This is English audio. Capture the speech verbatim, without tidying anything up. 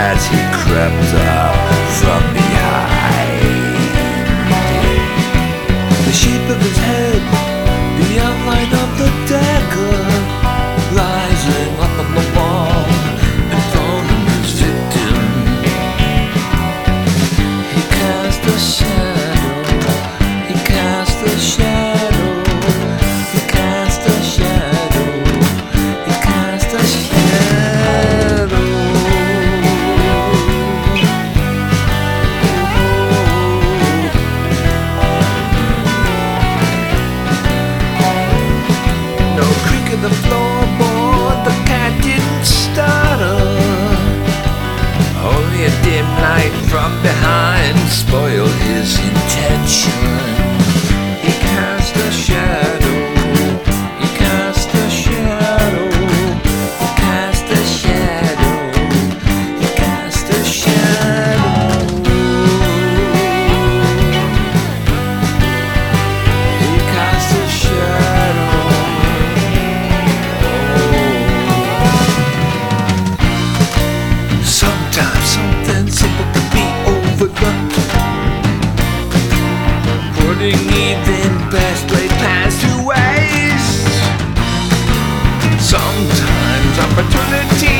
as he crept up from behind. The shape of his head, the outline of the dagger, rising up on the wall in front of his victim. He cast a shadow, he cast a shadow, he cast a shadow, he cast a shadow. No creak of the floorboard, the cat didn't stutter. Only a dim light from behind spoiled his intention. He cast a shadow, he cast a shadow, he cast a shadow, he cast a shadow. He cast a shadow. Sometimes something simple can be overlooked. Putting even best laid plans to waste. Sometimes opportunity